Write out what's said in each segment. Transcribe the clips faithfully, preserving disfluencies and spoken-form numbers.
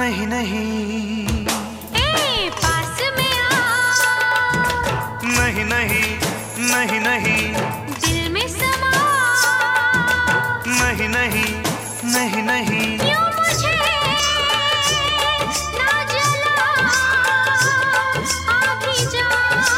नहीं नहीं ए, पास में आ। नहीं नहीं नहीं नहीं दिल में समा। नहीं नहीं नहीं नहीं यूं मुझे ना जला, आ भी जा।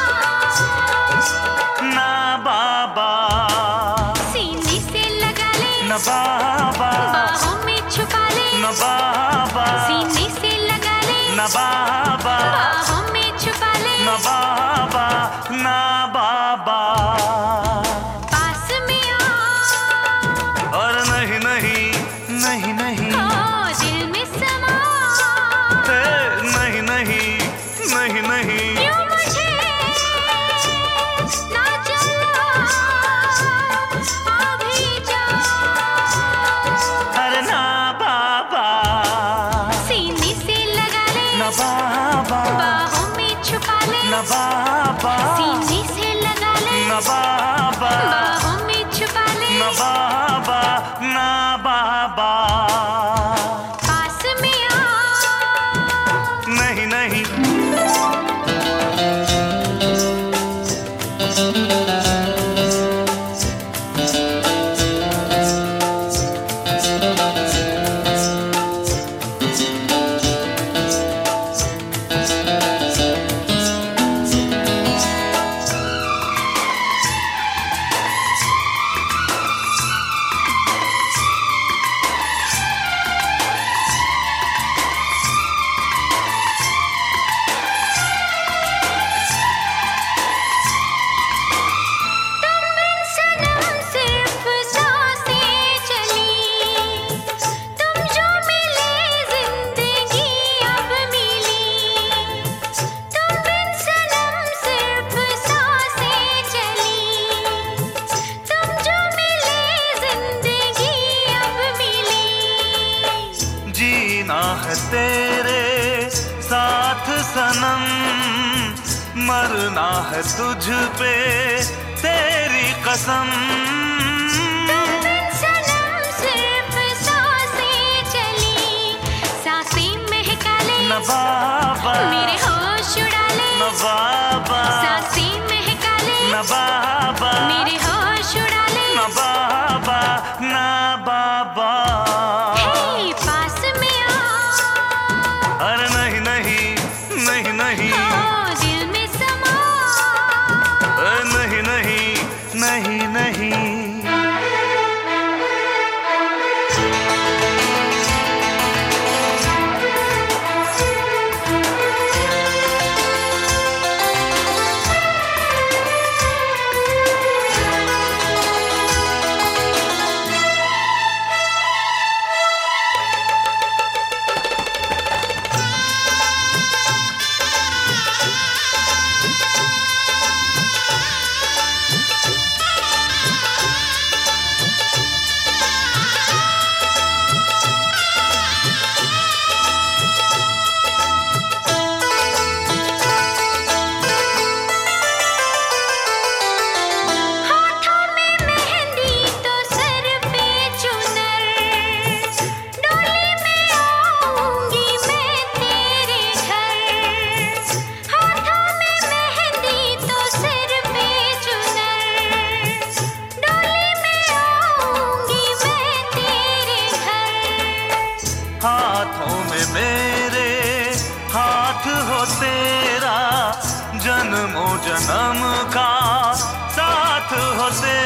ना बाबा सीने से लगा ले, न बाबा बाहों में छुपा ले। न बाबा सीने से लगा ले, न बाबा बाहों में छुपा ले। न बाबा न बाबा पास में आ। और नहीं नहीं नहीं नहीं ओ, दिल में समा। ए, नहीं नहीं नहीं नहीं यूं मुझे ना जला, आ भी जा। अरे ना बाबा सीने से लगा ले, न बाबा बाहों में छुपा ले। न बाबा सीने से लगा ले, न बाबा बाहों में छुपा ले। न बाबा न बाबा पास में आ। नहीं नहीं जीना है तेरे साथ सनम, मरना है तुझ पे तेरी कसम। सनम सिर्फ सांसें चली, सांसें महका ले। न बाबा मेरे होश उड़ा ले, न बाबा सांसें महका ले। न बाबा मेरे होश उड़ा ले। न बाबा न बाबा हे, पास में आ। अरे नहीं नहीं नहीं नहीं ओ, दिल में समा। अरे नहीं नहीं नहीं नहीं हाथों में मेरे हाथ हो तेरा, जन्मों जन्म का साथ हो तेरा।